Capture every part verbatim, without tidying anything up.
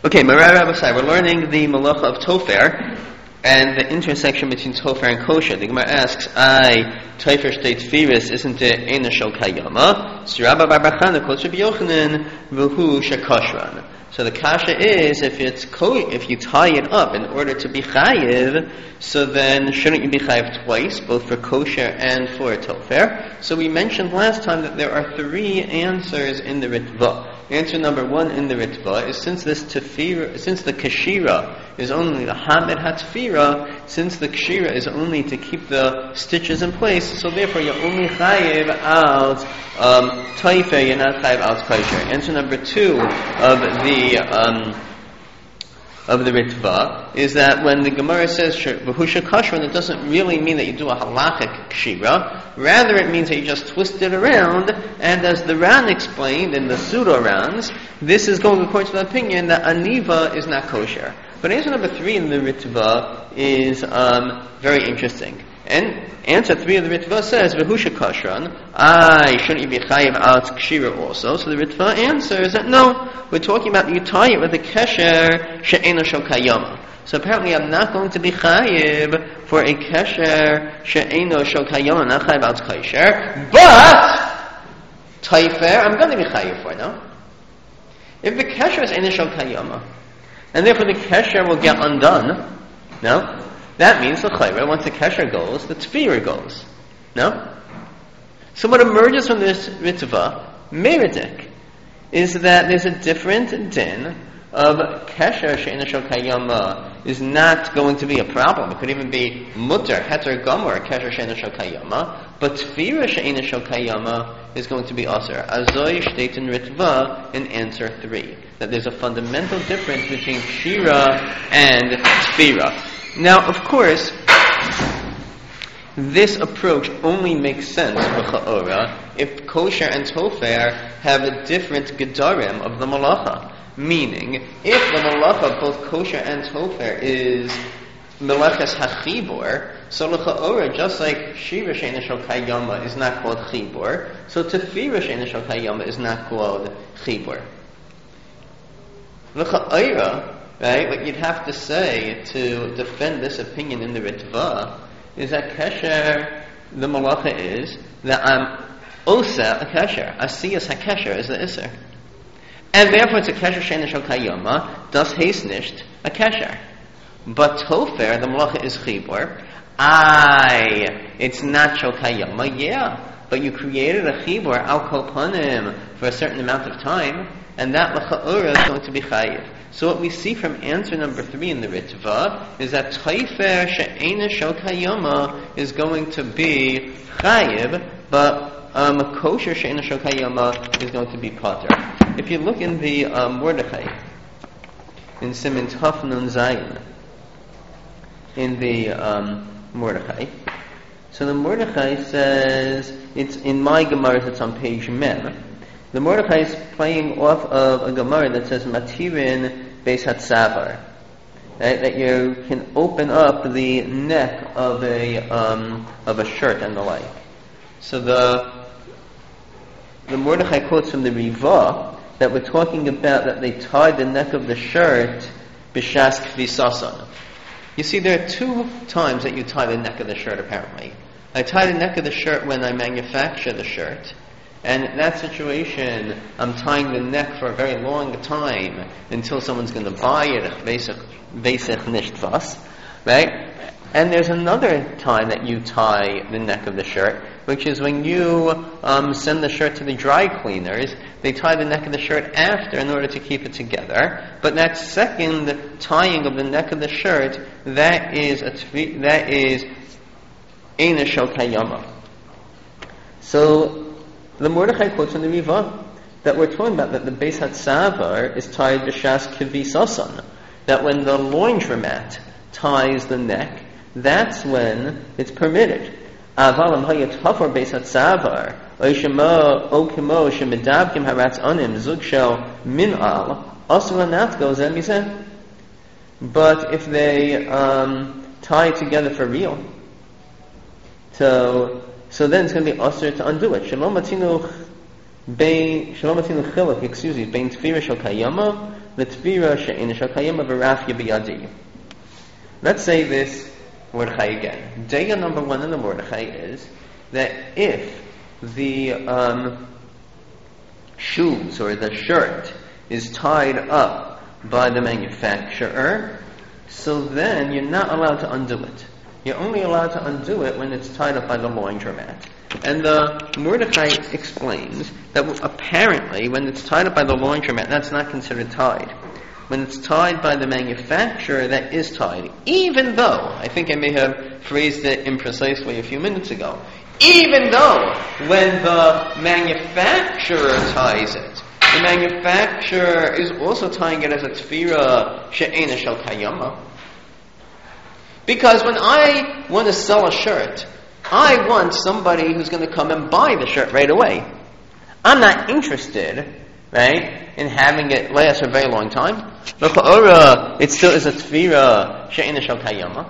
Okay, Marai Rabbasai, we're learning the malacha of tofer and the intersection between tofer and kosher. The Gemara asks, I, tofer state firis, isn't it Eina Shel Kayama? Sirabba Bar Bar Chana, Kol Sheb Yochanan, V'hu Shekashran. So the kasha is, if it's ko- if you tie it up in order to be chayiv, so then shouldn't you be chayiv twice, both for kosher and for tofer? So we mentioned last time that there are three answers in the Ritva. Answer number one in the Ritva is since this tefira, since the kashira is only the hamid hatfira, since the kashira is only to keep the stitches in place, so therefore you're only chayiv out um, taifer, you're not chayiv out kosher. Answer number two of the um, of the Ritva is that when the Gemara says v'hu shekashron, it doesn't really mean that you do a halachic kshira. Rather, it means that you just twist it around. And as the Ran explained in the pseudo Rans, this is going according to the opinion that aniva is not kosher. But answer number three in the Ritva is um, very interesting. And answer three of the Ritva says, V'hu shekashran, I shouldn't you be chayiv out kshira also? So the Ritva answers that no, we're talking about you tie it with a kesher she'ena shel kayama. So apparently I'm not going to be chayiv for a kesher she'ena shel kayama, not chayiv out kosher, but taifer I'm going to be chayiv for, no? If the kesher is ena shel kayama, and therefore the kesher will get undone, no? That means the chayra, once the kesher goes, the tefira goes. No? So what emerges from this ritva, meridik, is that there's a different din of kesher she'ena shel kayama is not going to be a problem. It could even be mutter, heter gomor, kesher she'ena shel kayama, but tefira she'ena shel kayama is going to be aser. Azoi state in ritva in answer three. That there's a fundamental difference between shira and tefira. Now, of course, this approach only makes sense for Cha'ora if kosher and tofer have a different gedarim of the malacha. Meaning, if the malacha, both kosher and tofer, is meleches hachibor, so l'cha'ora, just like shira she'ena shel kayama is not called chibor, so tefira she'ena shel kayama is not called chibor. L'cha'ora, right, what you'd have to say to defend this opinion in the Ritva is that kesher, the malacha is that I'm osa a kesher, asiyas ha-kesher is the iser. And therefore it's a kesher she'ena shel kayama, das heis nicht a kesher. But tofer, the malacha is chibor. Aye, it's not shel kayama, yeah, but you created a chibor al kol panim for a certain amount of time, and that l'cha'ora is going to be chayiv. So what we see from answer number three in the Ritva is that taifer she'ena shel kayama is going to be chayiv, but um, a kosher she'ena shel kayama is going to be pater. If you look in the um, Mordechai, in Siman Taf Nun Zayin, in the um, Mordechai, so the Mordechai says, it's in my Gemara, it's on page Mem. The Mordechai is playing off of a Gemara that says Matirin Beis Hatzavar, right? That you can open up the neck of a um, of a shirt and the like. So the the Mordechai quotes from the Riva that we're talking about that they tied the neck of the shirt b'shas kvisasan. You see, there are two times that you tie the neck of the shirt. Apparently, I tie the neck of the shirt when I manufacture the shirt. And in that situation, I'm tying the neck for a very long time until someone's going to buy it, basic, basic nicht was, right? And there's another time that you tie the neck of the shirt, which is when you um, send the shirt to the dry cleaners. They tie the neck of the shirt after in order to keep it together. But that second tying of the neck of the shirt, that is a tvi, that is eina shel kayama. So the Mordechai quotes from the Riva that we're talking about that the Beis Hatzavar is tied b'shas kvisasan. That when the laundromat ties the neck, that's when it's permitted. Avalam hayatafar Beis Hatzavar oishemo okimo shemedabkim haratz anim zug shel minal asulanat goes and miseh. But if they um, tie it together for real, so. So then it's going to be usher to undo it. Shalom atinu bein shalom atinu chiluk, excuse me, bein tefira shel kayama l'tfira she'eina shel kayama v'rafya b'yadi. Let's say this Mordechai again. Daya number one in the Mordechai is that if the um, shoes or the shirt is tied up by the manufacturer, so then you're not allowed to undo it. You're only allowed to undo it when it's tied up by the laundromat. And the Mordechai explains that apparently when it's tied up by the laundromat, that's not considered tied. When it's tied by the manufacturer, that is tied. Even though, I think I may have phrased it imprecisely a few minutes ago, even though when the manufacturer ties it, the manufacturer is also tying it as a tfira she'ena shel kayama. Because when I want to sell a shirt, I want somebody who's going to come and buy the shirt right away. I'm not interested, right, in having it last a very long time. L'cha'ora, it still is a tfira she'ena shel kayama.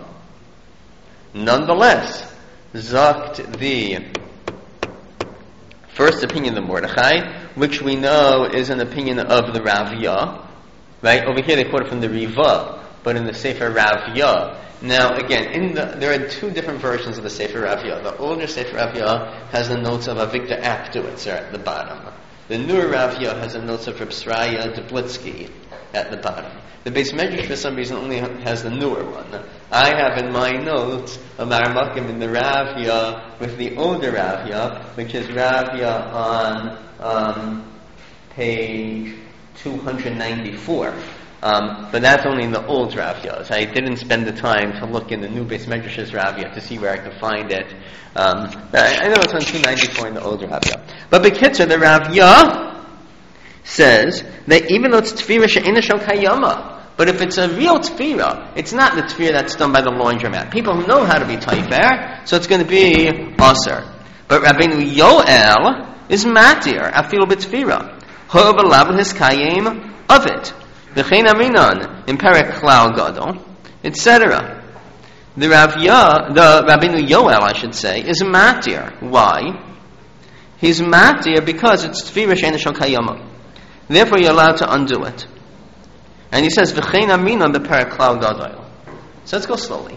Nonetheless, zakt the first opinion of Mordechai, which we know is an opinion of the Ravya, right? Over here they quote it from the Riva, but in the Sefer Ravya. Now, again, in the, there are two different versions of the Sefer Ravya. The older Sefer Ravya has the notes of Avigdor Akdowitzer at the bottom. The newer Ravya has the notes of Reb Sraya Dublitsky at the bottom. The Beis Medrash, for some reason, only has the newer one. I have in my notes a Maramakim in the Ravya with the older Ravya, which is Ravya on um, page two hundred ninety-four. Um, but that's only in the old Ravyas. I didn't spend the time to look in the new Beis Medrash's Ravya to see where I could find it. Um, I, I know it's on two ninety-four in the old Ravya. But B'kitzur, the Ravya says that even though it's tefira she'ena shel kayama, but if it's a real tefira, it's not the tefira that's done by the laundromat. People who know how to be taifer, so it's going to be aser. But Rabbeinu Yoel is matir afilu b'tefira ha'ov alav hiskayim of it. V'chein aminan in Perek Klal Gadol, et cetera. The Ravya, the Rabbeinu Yoel, I should say, is matir. Why? He's matir because it's tefira she'ena shel kayama. Therefore, you're allowed to undo it. And he says, V'chein aminan b'Perek Klal Gadol. So let's go slowly.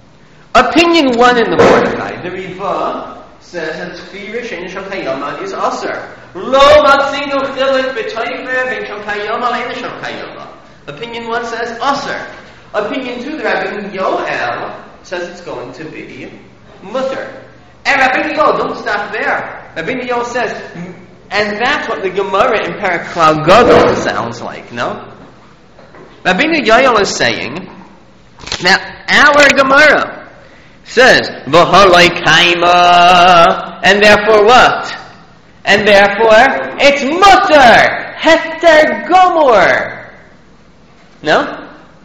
Opinion one in the Mordechai. The Riva says that tefira she'ena shel kayama is aser. Lo matzinu chilik b'toifer ben shel kayama le'ena shel kayama. Opinion one says aser. Opinion two, the Rabbeinu Yoel, says it's going to be mutter. And Rabbeinu Yoel, don't stop there. Rabbeinu Yoel says, and that's what the Gemara in Perek Klal Gadol sounds like, no? Rabbeinu Yoel is saying that our Gemara says, V'holoi kaima, and therefore what? And therefore, it's mutter, heter gomor. No?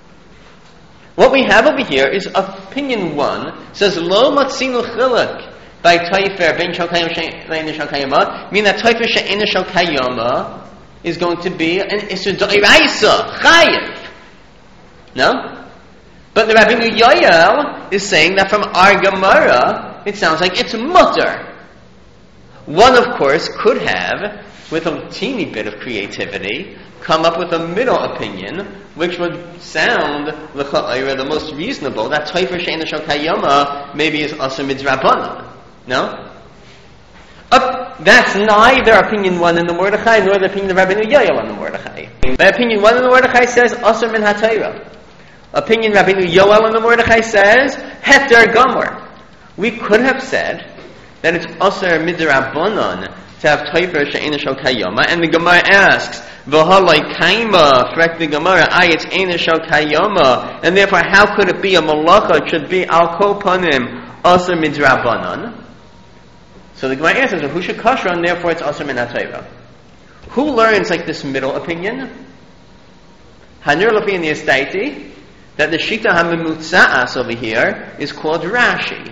What we have over here is opinion one, says, Lo matzinu chilek by taifer ben shel kayama she'ena shel kayama, meaning that taifer she'ena shel kayama is going to be an isur d'oraisa, chayiv. No? But the Rabbeinu Yoel is saying that from our Gemara, it sounds like it's mutter. One, of course, could have, with a teeny bit of creativity, come up with a middle opinion, which would sound the most reasonable, that taifer she'ena shel kayama maybe is aser midrabanan. No? Uh, that's neither opinion one in the Mordechai nor the opinion of Rabbeinu Yoel in the Mordechai. But opinion one in the Mordechai says aser min hatayra. Opinion Rabbeinu Yoel in the Mordechai says heter gomor. We could have said that it's aser midrabanan to have taifer she'ena shel kayama, and the Gemara asks, V'holoi kaima, correct the Gemara, ay, it's ena shel kayama, and therefore how could it be a malacha? It should be al kol panim aser midrabanan. So the Gemara answers, who should kasher, and therefore it's aser min hatayra. Who learns like this middle opinion? Hanur Lafi in the Estaiti, that the Shita HaMemutza'as over here is called Rashi.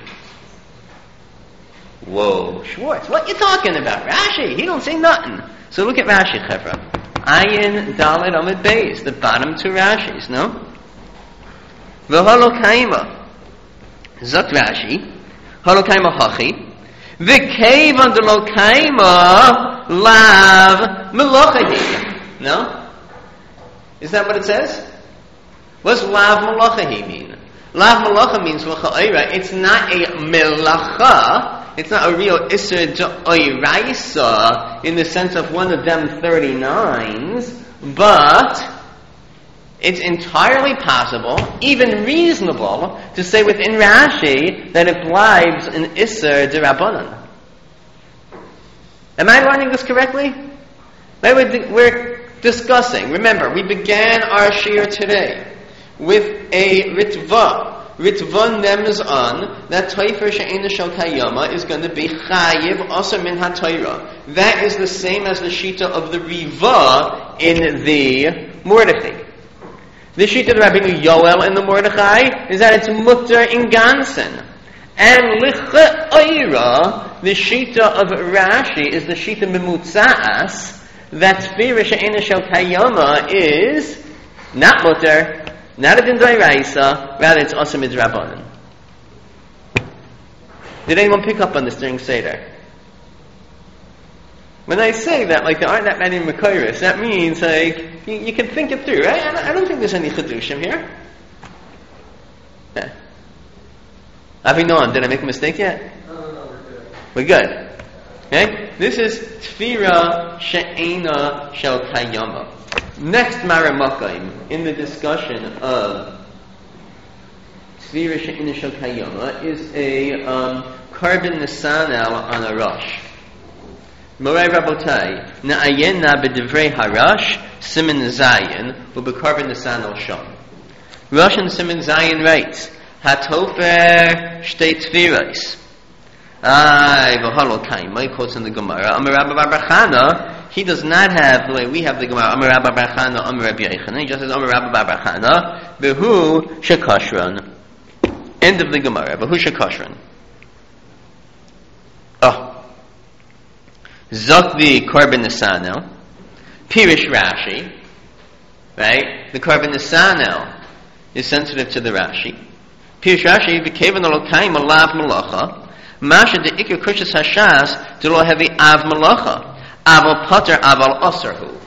Whoa, Schwartz, what you talking about? Rashi, he don't say nothing. So look at Rashi, Chevra. Ayin Dalet Amid Beis, the bottom two Rashis, no? V'halo kaima, Zot Rashi, halo kaima hachi, v'keiv under lo kaima lav melochahi. No? Is that what it says? What does lav malacha mean? Lav malacha means l'cha'ira. It's not a melacha. It's not a real isser d'oiraisa in the sense of one of them thirty-nines, but it's entirely possible, even reasonable, to say within Rashi that it blives an isser d'Rabbanan. Am I learning this correctly? We're discussing. Remember, we began our shir today with a ritva. Ritva nems on that Taifer she'ena shel kayama is going to be chayiv also min ha-Torah. That is the same as the shita of the Riva in the Mordechai. The shita of Rabbeinu Yoel in the Mordechai is that it's mutter in gansen. And licha'ira, the shita of Rashi is the shita memutzaas, that Tefira she'ena shel kayama is not mutter, not a din d'oraisa, rather it's also midrabanan. Did anyone pick up on this during Seder? When I say that, like, there aren't that many Makairis, that means, like, you, you can think it through, right? I, I don't think there's any Chedushim here. Yeah. Avinon, did I make a mistake yet? No, no, no, we're good. We're good. Okay? This is Tfira She'ena Shel Kayama. Next Maramakayim in the discussion of Tfira She'ena Shel Kayama is a um, carbon nisanel on a rush. Moray Rabotai, Na'ayen na b'divrei harash, Siman Zayin, u'b'carbon nisanel sham. Rosh and Siman Zayin writes, Hatofer shtei tfirais. Ay, v'halo kaim. My quotes in the Gemara. Amar Rabba Bar Chana. He does not have the way we have the Gemara. Amar Rabba Bar Chana. Amar Rabbi Yochanan. He just says Amar Rabba Bar Chana. Behu shekashran. End of the Gemara. Behu shekashran. Oh, zok the korban nisanel. Pirish Rashi. Right. The korban nisanel is sensitive to the Rashi. Pirish Rashi v'kevan alokaim alav malacha. Masha de ikir kushas hashas to lo heavy av malacha. Aval potter aval osarhu.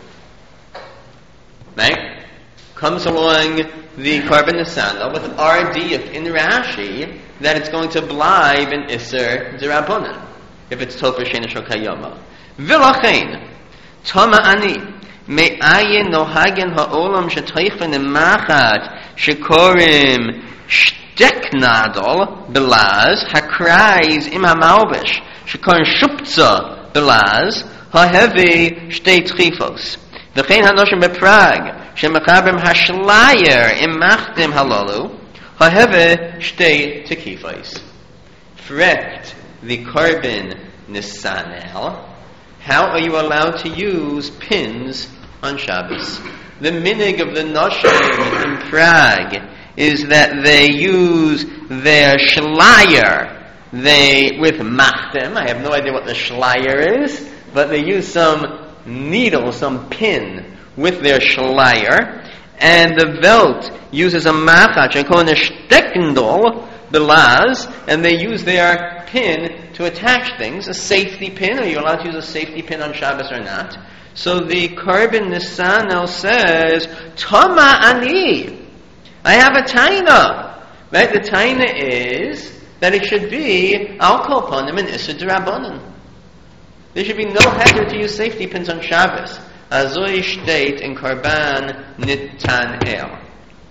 Right? Comes along the korban nisanel with our diuk in Rashi that it's going to blibe in iser d'Rabbanan if it's tofer she'ena shel kayama. V'lachein tama ani me'ayin nohagen ha'olam shetayfen emachat shekorim Deknadol belaz hakrais im hamalbish shekon shupza belaz hahevi shtei tchifos v'chein hanoshim beprag shemachabim hashlayer im machtim halalu hahevi shtei tekifos. Frekt the carbon nisanel. How are you allowed to use pins on Shabbos? The minig of the noshim in Prague is that they use their shlier they with machtem. I have no idea what the shlier is, but they use some needle, some pin with their shlier, and the Welt uses a machat, and call it a steckendol belaz, and they use their pin to attach things, a safety pin. Are you allowed to use a safety pin on Shabbos or not? So the korban nisanel says, Tama ani. I have a taina. Right? The taina is that it should be al kol panim and isur d'Rabbanan. There should be no heter to use safety pins on Shabbos. Azoi shteit in korban nitan el.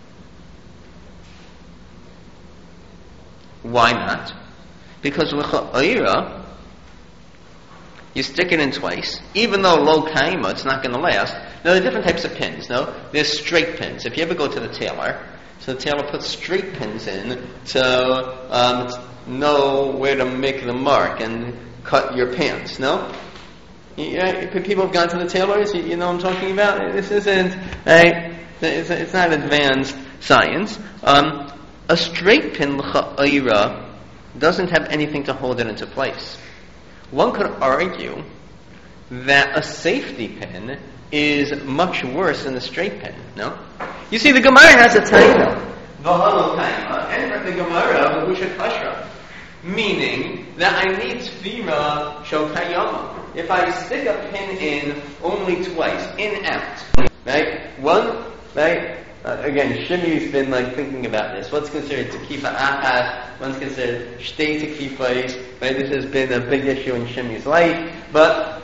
Why not? Because l'cha'ira, you stick it in twice, even though lo kaima, it's not going to last. Now, there are different types of pins, no? There's straight pins. If you ever go to the tailor, so the tailor puts straight pins in to um, know where to make the mark and cut your pants, no? Yeah, people have gone to the tailors, you, you know what I'm talking about? This isn't, right? It's, it's not advanced science. Um, a straight pin, l'cha'ira, doesn't have anything to hold it into place. One could argue that a safety pin is much worse than a straight pin, no? You see, the Gemara has a taina, v'halo taima, and the Gemara, v'husha kashra, meaning that I need tfira shel kayama. If I stick a pin in only twice, in out, right? One right? Uh, again, Shimmy's been like thinking about this. What's considered tekifa achas? What's considered shtei tekifos? Right? This has been a big issue in Shimmy's life. But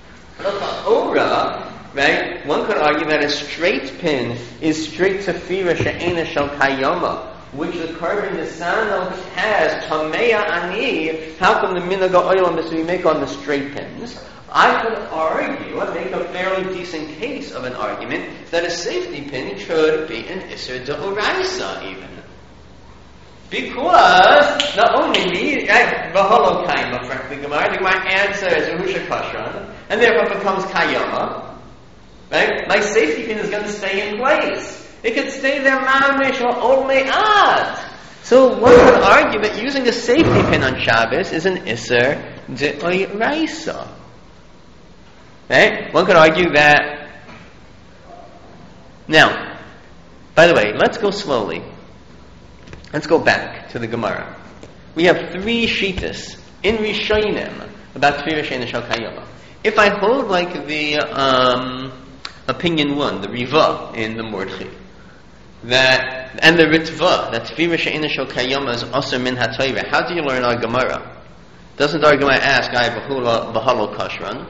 ora, right? One could argue that a straight pin is straight tefira she'ena shel kayama, which the carbon nisano has tameya ani. How come the minaga oil that we make on the straight pins? I could argue and make a fairly decent case of an argument that a safety pin should be an Isser D'Oraisa even. Because not only me, V'holo Kaima, frankly, Gemara, the Gemara answers Ahusha Kashran, and therefore becomes Kayama. Right? My safety pin is going to stay in place. It could stay there mamish or only ad. So one could argue that using a safety pin on Shabbos is an Isser D'Oraisa. Right? One could argue that. Now, by the way, let's go slowly. Let's go back to the Gemara. We have three shittas in Rishonim about Tefira She'ena Shel Kayama. If I hold like the um, opinion one, the Riva in the Mordchi, that and the Ritva, that Tefira She'ena Shel Kayama is Aser Min HaTorah, how do you learn our Gemara? Doesn't our Gemara ask, I B'hula B'halo Kashran?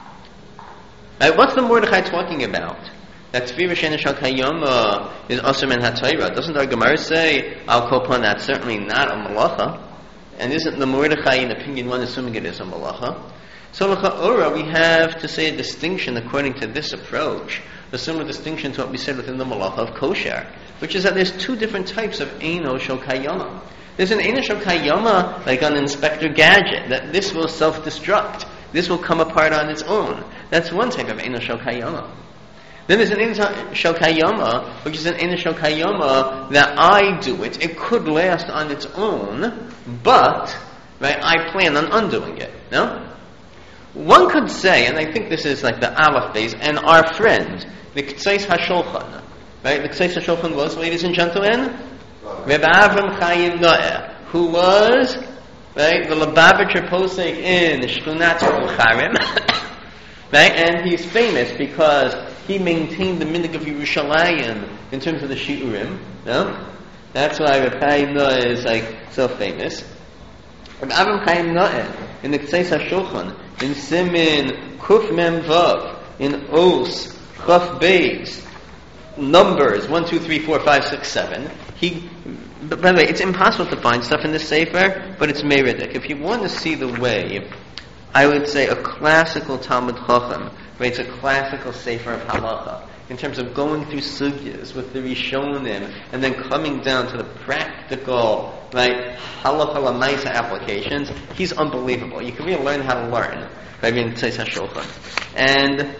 Right, what's the Mordechai talking about? That Tefira She'ena Shel Kayama is Aser Min HaTorah. Doesn't our Gemara say, I'll call upon that certainly not a malacha? And isn't the Mordechai in opinion one assuming it is a malacha? So l'cha'ora we have to say a distinction according to this approach, a similar distinction to what we said within the malacha of kosher, which is that there's two different types of Eino Shel Kayama. There's an Eino Shel Kayama like on Inspector Gadget, that this will self-destruct. This will come apart on its own. That's one type of Eino Shel Kayama. Then there's an Eino Shel Kayama, which is an Eino Shel Kayama that I do it. It could last on its own, but right, I plan on undoing it. No? One could say, and I think this is like the Aleph base, and our friend, the K'tzais HaShulchan, right? The K'tzais HaShulchan was, ladies and gentlemen, Reb Avram Chaim Noah, who was right, the Lubavitcher Posek in Shkunat Bucharim, right, and he's famous because he maintained the minhag of Yerushalayim in terms of the Shiurim, no? That's why Reb Chaim Noah is like so famous. Reb Avram Chaim Noah in the K'tzais HaShulchan, in Simin Kuf Mem Vav, in Os Chaf Beis, Numbers one, two, three, four, five, six, seven. He, by the way, it's impossible to find stuff in this sefer, but it's meridic. If you want to see the way, I would say a classical Talmud Chacham, right? It's a classical sefer of halacha in terms of going through sugyas with the Rishonim and then coming down to the practical, right, halacha l'maisa applications. He's unbelievable. You can really learn how to learn by reading K'tzais HaShulchan. And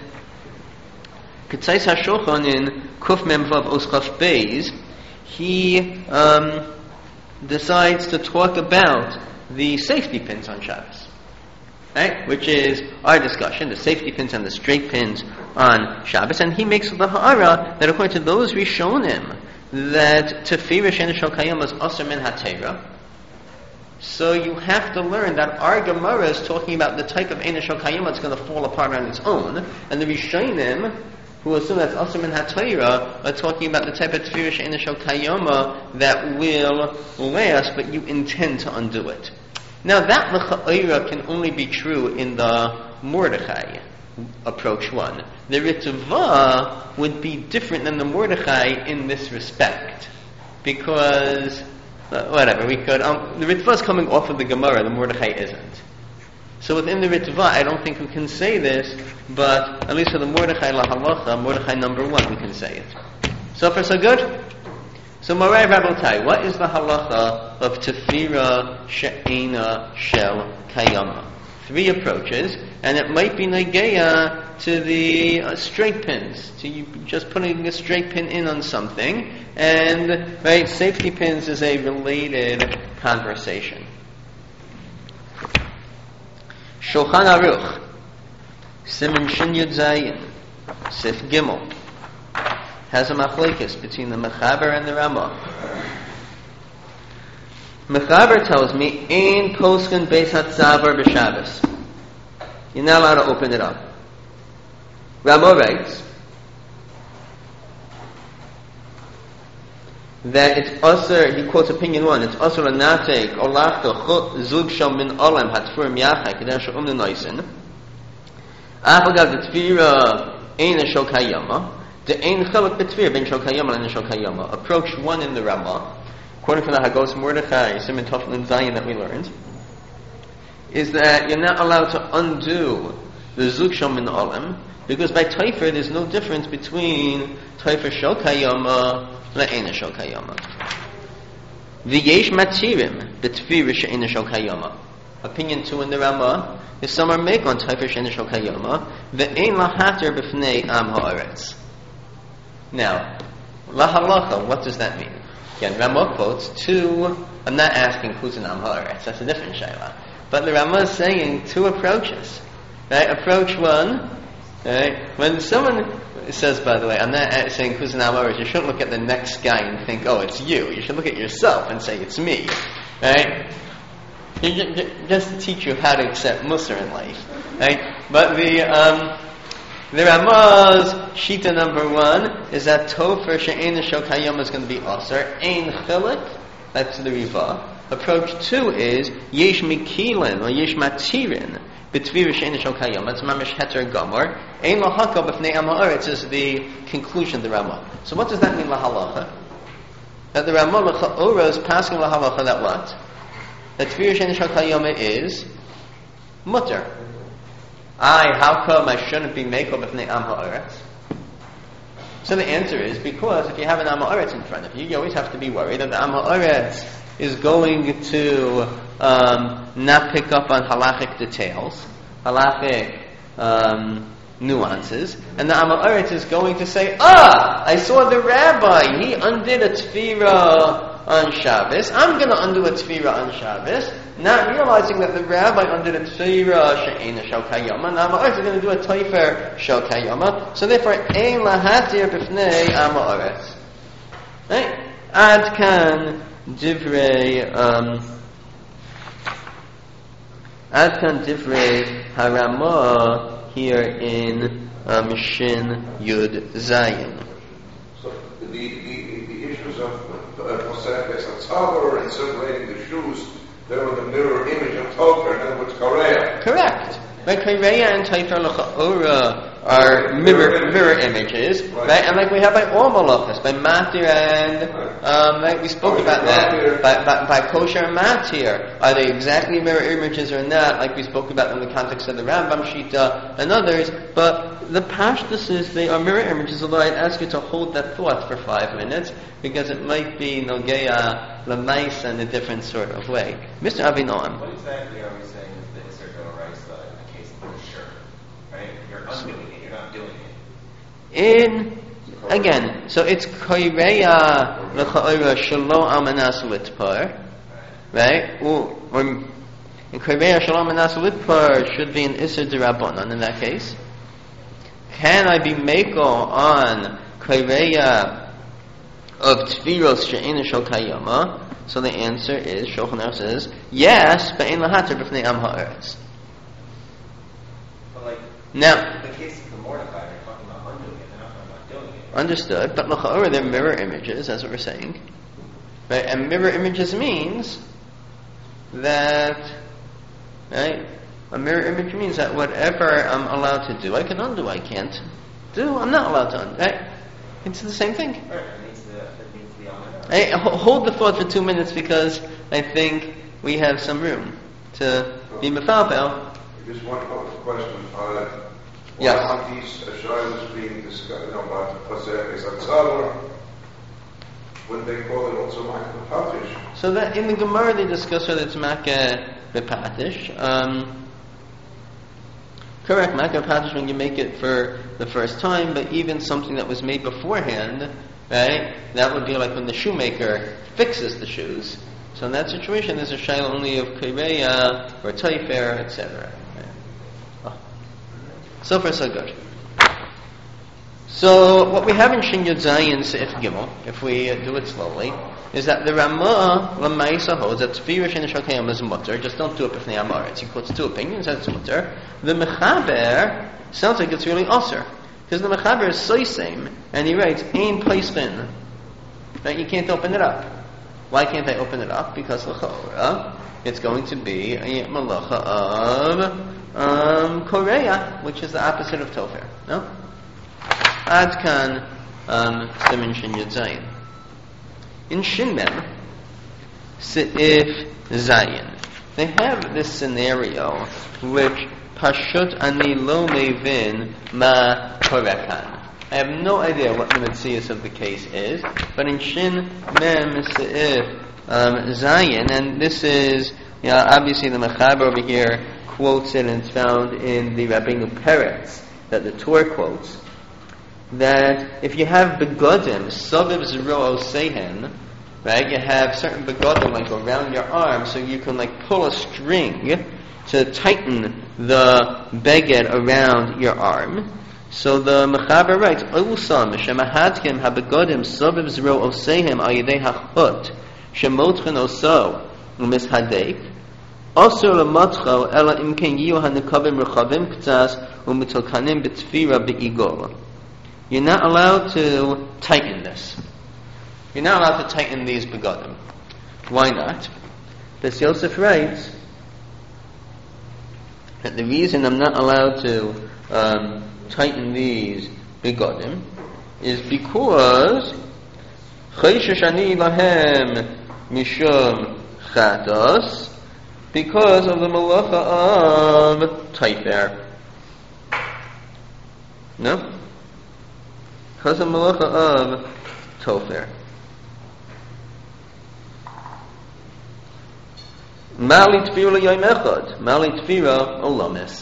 K'tzais HaShulchan in Kuf Mem Vav Os Chaf Beis, he um, decides to talk about the safety pins on Shabbos, right? Which is our discussion, the safety pins and the straight pins on Shabbos, and he makes the ha'ara that according to those Rishonim, that Tefira She'ena Shel Kayama is Aser Min HaTorah. So you have to learn that our Gemara is talking about the type of Eino Shel Kayama that's going to fall apart on its own, and the Rishonim, who assume that's Aser Min HaTorah, are talking about the type of Tefira She'ena Shel Kayama that will last, but you intend to undo it. Now that l'cha'ira can only be true in the Mordechai approach one. The Ritva would be different than the Mordechai in this respect, because uh, whatever we could. Um, the Ritva is coming off of the Gemara. The Mordechai isn't. So within the Ritva, I don't think we can say this, but at least for the Mordechai lahalacha, Mordechai number one, we can say it. So far, so good? So Moray Rabotai, what is the halacha of Tefira She'ena Shel Kayama? Three approaches, and it might be negeya to the uh, straight pins, to you just putting a straight pin in on something, and right, safety pins is a related conversation. Shulchan Aruch, Siman Shin Yud Zayin, Sif Gimel, has a machlekes between the Mechaber and the Ramah. Mechaber tells me, Ein posken beis hatzavar b'Shabbos. You're not allowed to open it up. Ramah writes, that it's also, he quotes opinion one, it's also a natek, olachto, zug shal min olam, hatfurim yachai, kedan shal umne noisin. Afagav the tefira, ein a shal kayama, the ein chalak betfira, ben shal kayama and shal kayama. Approach one in the Ramah, according to the Hagos Mordechai, Simon Toflin Zion that we learned, is that you're not allowed to undo the zug shal min olam, because by taifer there's no difference between taifer shal kayama le'ena shal kayama. V'yesh matirim b'tfira she'ena shal kayama. Opinion two in the Ramah is some are make on taifer she'ena shal kayama ve'en lahater b'fnei am ha'aretz. Now, lahalacha, what does that mean? Again, Ramah quotes two. I'm not asking who's an am ha'aretz. That's a different shayla. But the Ramah is saying two approaches. Right? Approach one. Right? When someone says, by the way, I'm not saying who's an am ha'aretz, you shouldn't look at the next guy and think, oh, it's you. You should look at yourself and say, it's me. Right? Just to teach you how to accept Musar in life. Right? But the um, the Ramah's shita number one is that Topher she'ena shal kayama is going to be Asar. Ein chilik, that's the Riva. Approach two is Yesh mikilin or Yesh matirin b'tvira she'ena shal kayama. That's mamish heter gomor. Ein lahaka b'fnei am ha'aretz is the conclusion of the Ramah. So what does that mean lahalacha? That the Ramah l'cha'ora is passing lahalacha that what? That tvira she'ena shal kayama is mutter. I, how come I shouldn't be meiko b'fnei am ha'aretz? So the answer is because if you have an am ha'aretz in front of you, you always have to be worried that the am ha'aretz is going to um, not pick up on halachic details, halachic um, nuances, and the am ha'aretz is going to say, ah, I saw the rabbi, he undid a tefira on Shabbos, I'm going to undo a tefira on Shabbos, not realizing that the rabbi undid a tefira she'ena shal kayama, and am ha'aretz is going to do a teifer shal kayama, so therefore, ein lahatir b'fnei am ha'aretz. Right? Ad kan divrei, um, ad kan divrei harama here in um, Shin Yud Zayin. So the, the, the issues of Posefes and Tzavor and separating the shoes, they were the mirror image of Topher, in other words, Korea. Correct. Right, Korea and Taifer L'cha'ora are mirror mirror images, right? right? And like we have by all malachas, by matir and um, like we spoke kosher about that, by, by, by kosher and matir, are they exactly mirror images or not? Like we spoke about in the context of the Rambam Shita and others. But the pashtus is they are mirror images. Although I'd ask you to hold that thought for five minutes because it might be nogeya l'mais in a different sort of way. Mister Avinoam. What exactly are we saying is the Isser Doraisa in the case of kosher? Right? You're undoing it. You're not doing it. In again, so it's koireya l'cha'ora shelo amanas litpar, right? Or in koireya shelo amanas litpar should be an iser derabanan in that case. Can I be meko on koireya of tfiros she'ena shel kayama? So the answer is Shulchan Aruch says yes, but in lahater b'fnei am ha'aretz. But like now, in the case of the Mordechai, you're talking about undoing it, they're not talking about doing it. Understood, but l'cha'ora they're mirror images, as we're saying, right? And mirror images means that, right? A mirror image means that whatever I'm allowed to do, I can undo. I can't do. I'm not allowed to undo. Right? It's the same thing. Right, it needs to, it needs to be on it. Hey, hold the thought for two minutes because I think we have some room to be mefalpel. Just one question. Uh, yes. Why aren't these shaylas being discussed, you know, about Posefes and Tzavor, when they call it also Makkah B'Patish? So that in the Gemara they discuss whether it's Makkah B'Patish. Um, correct, Makkah B'Patish when you make it for the first time, but even something that was made beforehand, right? That would be like when the shoemaker fixes the shoes. So in that situation, there's a shayla only of Kireya or Taifer, et cetera. Oh. So far, so good. So what we have in Shin Yud Zayin Seif Gimel, if we uh, do it slowly, is that the Ramah Lamaisa holds that Tefira She'ena Shel Kayama is mutter. Just don't do it b'fnei amaretz. He quotes two opinions that it's mutter. The Mechaber sounds like it's really aser, because the Mechaber is so same, and he writes Ein Peischin Right? You can't open it up. Why can't I open it up? Because l'chora, it's going to be a malacha of um, koreya, which is the opposite of tofer. No? Ad kan um, simin shin yud zayin. In shin mem, seif zayin, they have this scenario which pashut ani lo mevin ma korekan. I have no idea what the metzius of the case is, but in Shin Mem Seif um, Zayin, and this is, you know, obviously the Mechaber over here quotes it, and it's found in the Rabbeinu Peretz that the Torah quotes, that if you have begodim, Saviv Zero Sehen, right, you have certain begodim like around your arm, so you can like pull a string to tighten the beged around your arm. So the Mechaber writes, "Ousam shemahadkim habegodim saviv zero osehem ayidei hachut shemotchen oso umishadek asur lematcho ela imken yiyu hanekavim rechavim k'tzas umitolkanim b'tfira beigol." You're not allowed to tighten this. You're not allowed to tighten these begodim. Why not? Because Yosef writes that the reason I'm not allowed to um, tighten these begodim is because chayshish ani lahem mishum chatos, because of the malacha of taifer. No? Because of the malacha of tofer. Mali tfira l'yom echad, mali tfira olamis.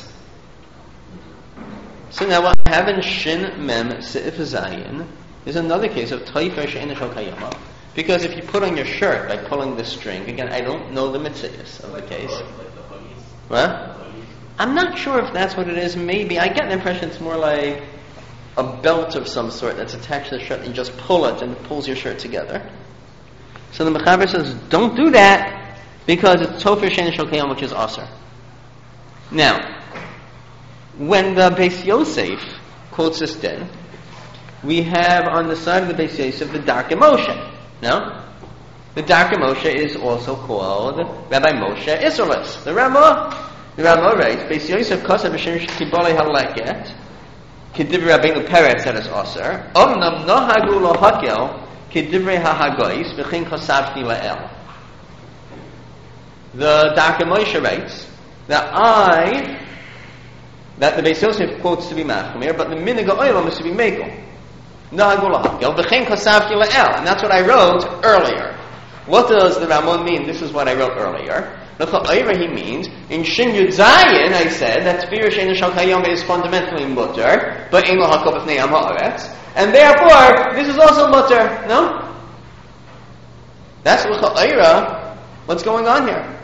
So now what I have in Shin Mem Seif Zayin is another case of Taifer She'en Shal Kayama. Because if you put on your shirt by pulling the string, again, I don't know the mitzvahs of the case. What? I'm not sure if that's what it is. Maybe. I get the impression it's more like a belt of some sort that's attached to the shirt, and you just pull it and it pulls your shirt together. So the Mechaber says, don't do that, because it's Taifer She'en Shal Kayama, which is Aser. Now, when the Beis Yosef quotes this din, we have on the side of the Beis Yosef the Darkei Moshe. No? The Darkei Moshe is also called Rabbi Moshe Isserles. The Ramah, the Ramah writes, Beis Yosef Kosav B'Shem Shkibolei Haleket, K'divrei Rabbeinu Peretz that is Aser, Omnam Nohagu Lo Hakel, K'divrei HaHagoyis, V'chin Kosavti La'el. The Darkei Moshe writes that I that the Beis Yosef quotes to be machmir, but the minig ha'olam is to be mekel. Nahagul ha'hakel v'chein kasavti la'el, and that's what I wrote earlier. What does the Ramon mean? This is what I wrote earlier. L'cha'ayra he means in Shin Yud Zayin I said that Tefira She'en Shal Kayama is fundamentally mutter, but ein lo hakol b'fnei am ha'aretz, and therefore this is also mutter. No, that's l'cha'ayra. What's going on here?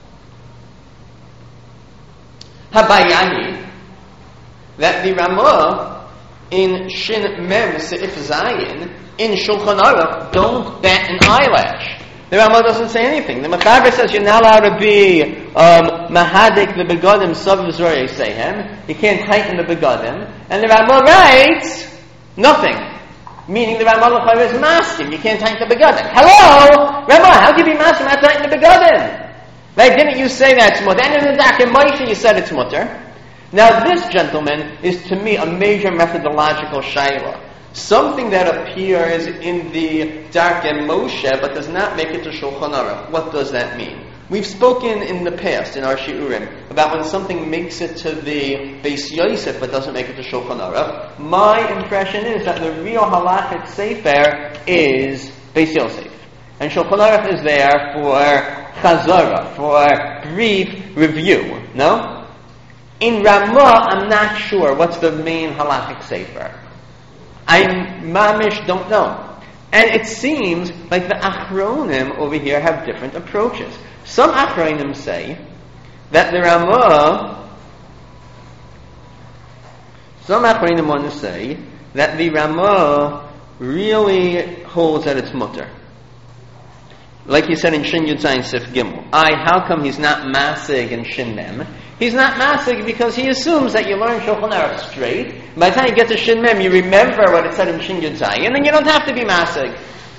Habayani. That the Ramah in Shin Mem Seif Zayin in Shulchan Aruch don't bat an eyelash. The Ramah doesn't say anything. The Mechaber says you're not allowed to be um, mahadik the begodim saviv zorei sehem. You can't tighten the begodim. And the Ramah writes nothing, meaning the Ramah is masking. You can't tighten the begodim. Hello, Ramah, how can you be masking not tighten the begodim? Like, didn't you say that's mutter? And in the Darkei Moshe you said it's mutter. Now this, gentlemen, is to me a major methodological shayla. Something that appears in the Darkei Moshe but does not make it to Shulchan Aruch. What does that mean? We've spoken in the past, in our shiurim, about when something makes it to the Beis Yosef but doesn't make it to Shulchan Aruch. My impression is that the real halachic sefer is Beis Yosef. And Shulchan Aruch is there for chazara, for brief review. No? In Ramah, I'm not sure what's the main halachic sefer. I mamish don't know. And it seems like the Achronim over here have different approaches. Some Achronim say that the Ramah, some Achronim want to say that the Ramah really holds that it's mutter. Like he said in Shin Yud Zayin Sif Gimel. I, how come he's not masig in Shin Mem? He's not masig because he assumes that you learn Shulchan Aruch straight. By the time you get to Shin Mem, you remember what it said in Shin Yud Zayin, and then you don't have to be masig.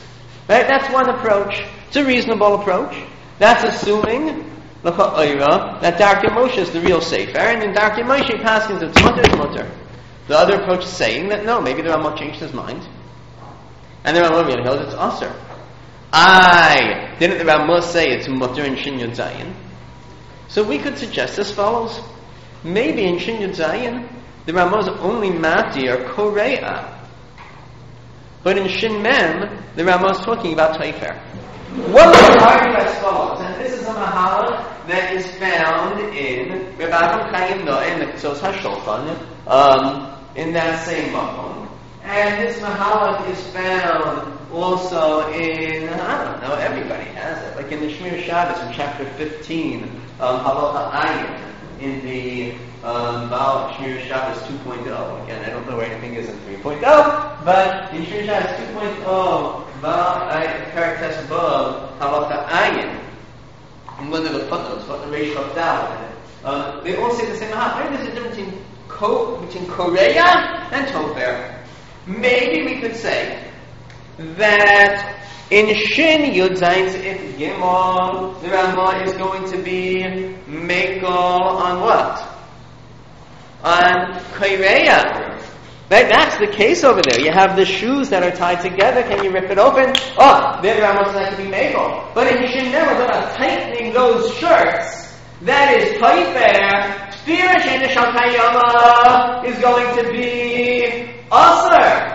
Right? That's one approach. It's a reasonable approach. That's assuming that Darkei Moshe is the real Sefer, and in Darkei Moshe Paskins it's mutter, it's mutter. The other approach is saying that no, maybe the Ramah changed his mind, and the Ramah really holds it's Aser. I didn't the Ramah say it's mutter in Shin Yud Zayin? So we could suggest as follows: maybe in Shin Yud Zayin the Ramah is only matir korea, but in Shin Mem the Ramah is talking about Taifer. What we argue as follows, and this is a mahalach that is found in Rabbi Chaim Noah in the Ketzos HaShulchan, um, in that same makom. And this mahalach is found also in, I don't know, everybody has it, like in the Shmir Shabbos in chapter fifteen, um, halacha ayin, in the um, Baal Shmir Shabbos two point oh. Again, I don't know where anything is in three point oh, but in Shmir Shabbos two point oh, Parak Tes B'Av, halacha ayin, in one of the footnotes, what the Reish left out, uh, they all say the same half. Maybe there's a difference between, ko, between Korea and Tofer. Maybe we could say that in Shin Yud Zayin Seif Gimel, the Ramah is going to be Mekel on what? On Korea. Right? That's the case over there. You have the shoes that are tied together. Can you rip it open? Oh, there the Ramah is not going to be Mekel. But in Shin Mem, we're going to tightening those shirts. That is Taifer. Tfira Shein Shal Kayama is going to be Aser.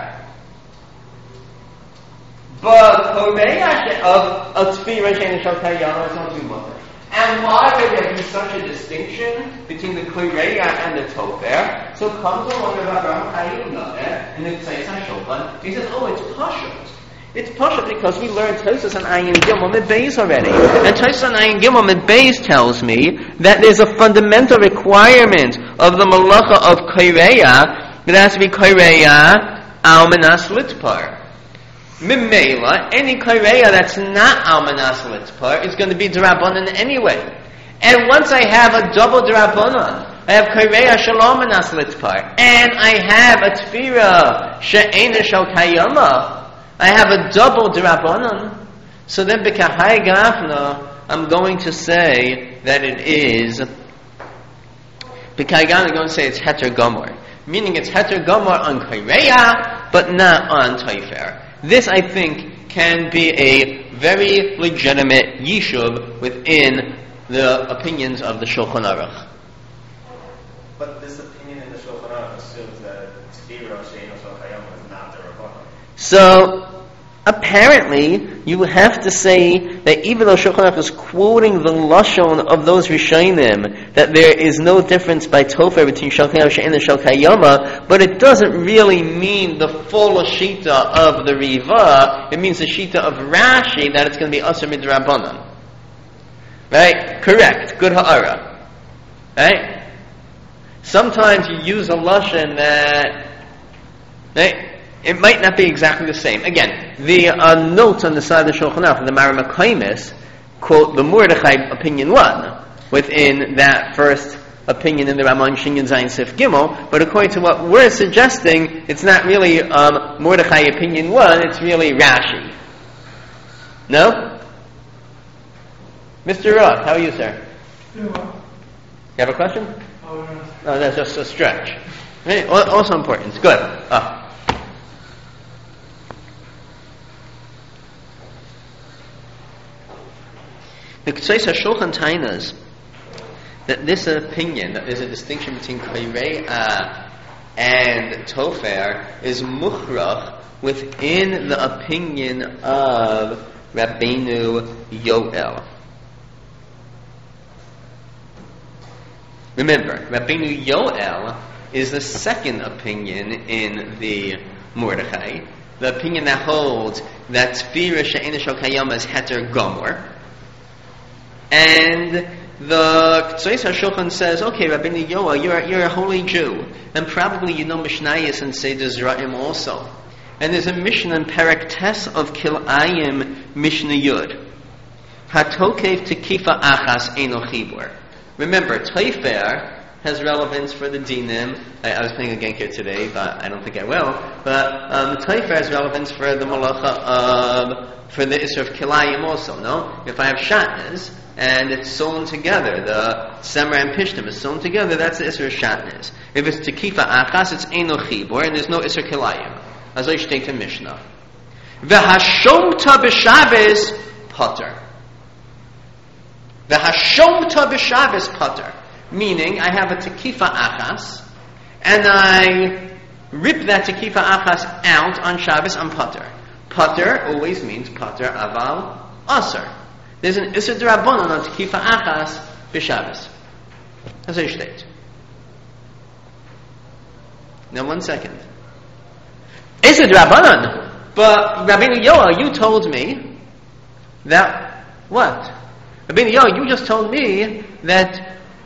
But Korea of a Tfira Shein Shal Kayama is not too much. And why would there be such a distinction between the Korea and the Tofer? So comes along about Rabbi Chaim Noah and the Ketzos HaShulchan. He says, oh, it's Pashut. It's Pashut because we learned Tosas and Ayin Gimel Mid-Beis already. And Tosas and Ayin Gimel Mid-Beis tells me that there's a fundamental requirement of the Malacha of Korea that has to be Korea Almanas Litpar. Mimela, any Korea that's not Almanas Litpar is going to be D'Rabbanan anyway. And once I have a double D'Rabbanan, I have Korea Shalomanas Litpar, and I have a Tfira She'ena Shal Kayama, I have a double D'Rabbanan. So then B'Kahai Gafna, I'm going to say that it is B'Kahai Gafna, I'm going to say it's Heter Gomor. Meaning it's Heter Gomor on Korea, but not on Taifer. This, I think, can be a very legitimate yishuv within the opinions of the Shulchan Aruch. But this opinion in the Shulchan Aruch assumes that Tfira She'ena Shal Kayama is not the Rabbanan. So, apparently, you have to say that even though Shulchan Aruch is quoting the lashon of those Rishonim, that there is no difference by Tofer between Shal Kayama and Shal Kayama, but it doesn't really mean the full shita of the Riva. It means the shita of Rashi that it's going to be Asur Midrabanan. Right? Correct. Good ha'ara. Right? Sometimes you use a lashon that, right? It might not be exactly the same. Again, the uh, notes on the side of the Shulchan Aruch, the Mareh Mekomos, quote the Mordechai opinion one within that first opinion in the Ramah Shin Yud Zayin Seif Gimel. But according to what we're suggesting, it's not really um, Mordechai opinion one. It's really Rashi. No, Mister Roth, how are you, sir? Yeah, well. You have a question? Oh, no. No, that's just a stretch. Right? Also important. Good. Ah. The Ketzos HaShulchan tainas that this opinion, that there's a distinction between Korea and Tofer, is muchrach within the opinion of Rabbeinu Yoel. Remember, Rabbeinu Yoel is the second opinion in the Mordechai, the opinion that holds that Tfira She'ena Shal Kayama is Heter Gomor. And the Ketzos HaShulchan says, okay, Rabbeinu Yoel, you're, you're a holy Jew, and probably you know Mishnayos and Seder Zra'im also. And there's a Mishnah in Perek Tes of Kilayim Mishnah Yud. Hatokev tekifa achas eno chibur. Remember, Taifer has relevance for the dinim. I, I was playing a Genker today, but I don't think I will. But um, the Taifer has relevance for the malacha of, for the Isser of Kilayim also, no? If I have Shatnez, and it's sewn together, the Semra and Pishtim is sewn together, that's the Isser of Shatnez. If it's Tekifa Achas, it's Eino Chibor, and there's no Isser Kilayim. As I state in Mishnah. V'hashomta b'Shabbos Potter. V'hashomta b'Shabbos Potter. Meaning, I have a tekifa achas, and I rip that tekifa achas out on Shabbos on Potter. Potter always means Potter aval aser. There's an Isser d'Rabbanan on tekifa achas b'Shabbos. As I state. Now, one second. Isser d'Rabbanan. But Rabbeinu Yoel, you told me that what? Rabbeinu Yoel, you just told me that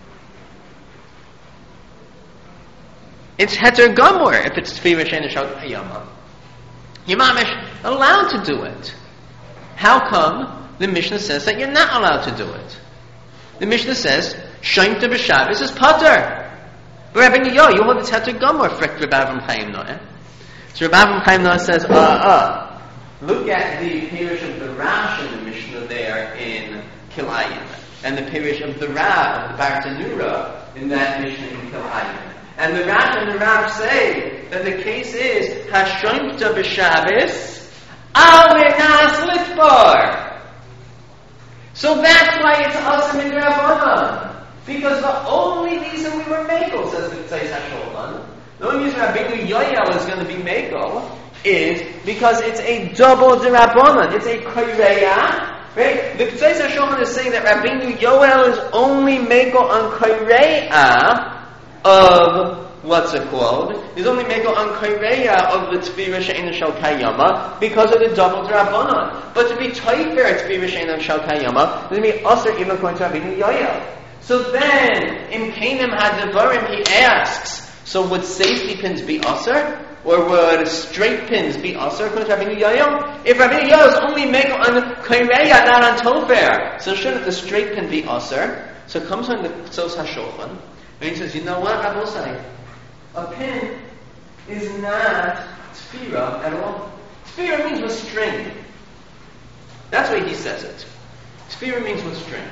it's heter gomor if it's tefillah she'ein shal hayama. You're mamish allowed to do it. How come the Mishnah says that you're not allowed to do it? The Mishnah says shomta b'Shabbos is pater. But Rabbeinu Yoel, you hold it's heter gomor for Rabbi Avram Chaim Noah. So Rabbi Avram Chaim Noah says, uh, uh, look at the parish of the Rash in the Mishnah there in Kilayim, and the parish of the Rab, of the Bartanura, in that Mishnah in Kilayim. And the Rash and the Rab say that the case is Hashomta b'Shabbos al minas litbar. So that's why it's awesome in Rabbanan. Because the only reason we were Mekel, says the Tzais HaShulchan, the only reason Rabbeinu Yoel is going to be Mekel is because it's a double D'Rabbanan. It's a Koreya. Right? The Tzais HaShulchan is saying that Rabbeinu Yoel is only Mekel on Koreya of, what's it called? He's only Mekel on Koreya of the Tefillah she'ein shal Kayama because of the double D'Rabbanan. But to be Taifer Tefillah she'ein shal Kayama, then be Aser even according to Rabbeinu Yoel. So then, in Kainim HaDevarim, he asks, so would safety pins be Aser? Or would straight pins be Aser according to Rabbeinu Yoel? If Rabbeinu Yoel is only Mekel on Koreya, not on Tofer, so shouldn't the straight pin be Aser? So it comes on the Tzos HaShulchan, and he says, you know what, Rabbosai? A pin is not Tefira at all. Tefira means with string. That's why he says it. Tefira means with string.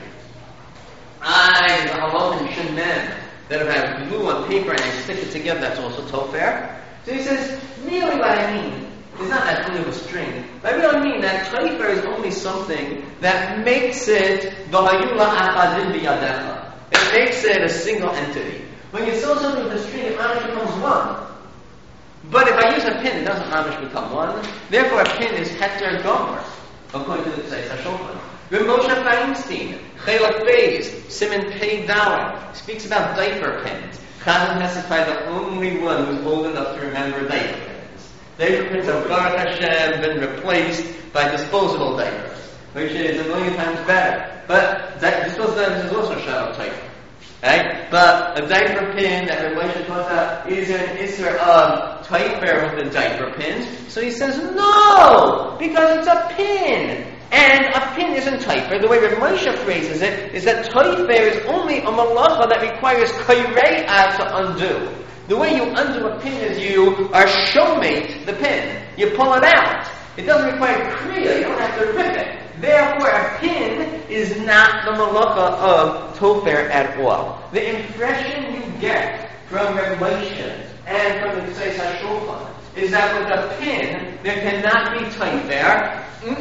I, the halal and shemen, that if I have glue on paper and I stick it together, that's also tofer. So he says, really what I mean is not that only with string, but I really mean that tofer is only something that makes it v'hayula achadin biyadecha. It makes it a single entity. When you sew something with a string, it mamish becomes one. But if I use a pin, it doesn't mamish become one. Therefore, a pin is heter gomer, according to the Tzais HaShulchan. Reb Moshe Feinstein, Chelak Beis, Siman Pei Dalet, speaks about diaper pins. Chazan testified the only one who's old enough to remember diaper pins. Diaper pins have Baruch Hashem been replaced by disposable diapers, which is a million times better. But disposable diapers is also shut up diaper. Right? But a diaper pin that Reb Moshe talks about is an Isser of Taifer with the diaper pins. So he says, no! Because it's a pin! And a pin isn't Taifer. The way Reb Moshe phrases it is that Taifer is only a malacha that requires Kaire'ah to undo. The way you undo a pin is you are shomate the pin. You pull it out. It doesn't require Kriya. You don't have to rip it. Therefore, a pin is not the malacha of Tofer at all. The impression you get from Reb Moshe and from the Tzais HaShulchan is that with a pin, there cannot be Taifer,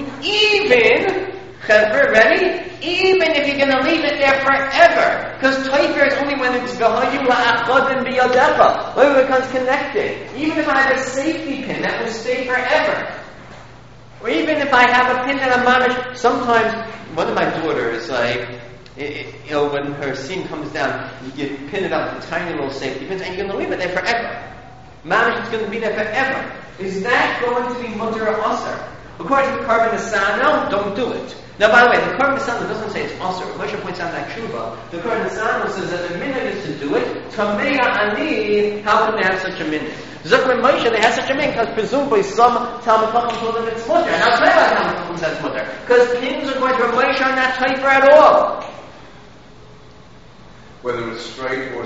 even, Chevra, ready? Even if you're going to leave it there forever. Because Taifer is only when it's V'hayu la'achodim biyadecha, when it becomes connected. Even if I have a safety pin, that will stay forever. Or even if I have a pin that I'm mamish, sometimes, one of my daughters, like, it, you know, when her seam comes down, you pin it up with tiny little safety pins, and you're going to leave it there forever. Mamish is going to be there forever. Is that going to be mutter or aser? According to the Korban Nesano, don't do it. Now, by the way, the Korban Nesano doesn't say it's aser. Moshe points out that Tshuva. The Korban Nesano says that the minhag is to do it. Tameya ani, how can they have such a minhag? Zukra Moshe, they have such a minhag because presumably some Talmud Chacham told them it's mutter. Now, tell me Talmud Chacham says mutter. Because pins according to Moshe are not Taifer at all. Whether it's straight or safety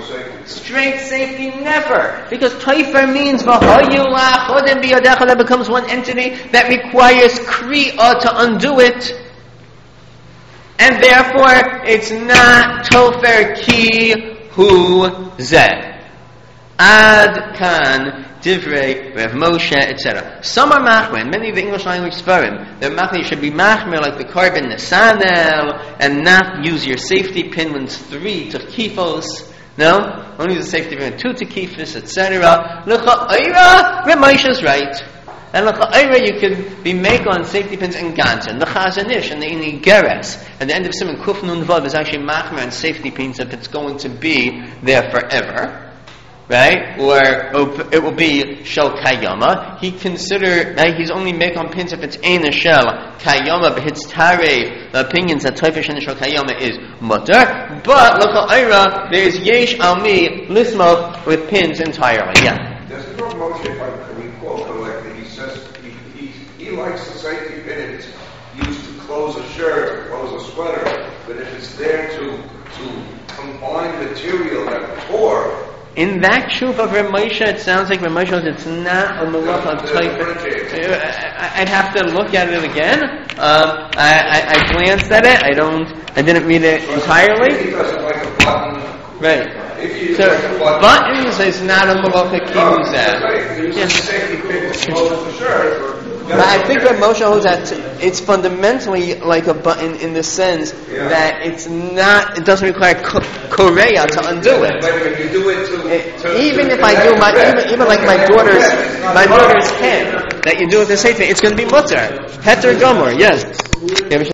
straight safety, never. Because Taifer means that becomes one entity that requires Kri'ah to undo it. And therefore, it's not Tofer Ki Hu Zeh. Ad Kan, Divrei, Rav Moshe, et cetera. Some are machmer, and many of the English language Sfarim, they're machmer, you should be machmer like the carbon Nesanel, and not use your safety pin when it's three to kifos. No? Only use the safety pin when two to kifos, et cetera. L'cha'ira, Rav Moshe is right. And l'cha'ira, you can be make on safety pins in Gantin. The Chazanish and the Ini Geres. And the end of Simon Kuf Nun Vav is actually machmer and safety pins if it's going to be there forever. Right? Or it will be shel kayama. He consider, right, he's only make on pins if it's ein a shel kayama, but his tare, the opinions that taifish and shel kayama is mutter. But l'chol ira, there is yesh al mi lismo with pins entirely. Yeah. There's no Moshe, if I can recall correctly, he says he, he, he likes the safety pin if it's used to close a shirt or close a sweater, but if it's there to to combine material that tore. In that shuf of Rav Moshe, it sounds like Rav Moshe says it's not a malacha type. I'd have to look at it again. Um, I, I, I glanced at it. I don't. I didn't read it entirely. He doesn't like a button. Right. If you So like a button, buttons is not a malacha kibuzah. right. Use the safety pin to close the shirt. But I think Rav Moshe holds that it's fundamentally like a button in the sense Yeah. that it's not. It doesn't require ko- korea to undo it. But when you do it to, It- to even to if I do my, connect, even, even like my daughter's, my daughter's head, that you do with the safety, it's going to be mutter. Heter gomor, yes.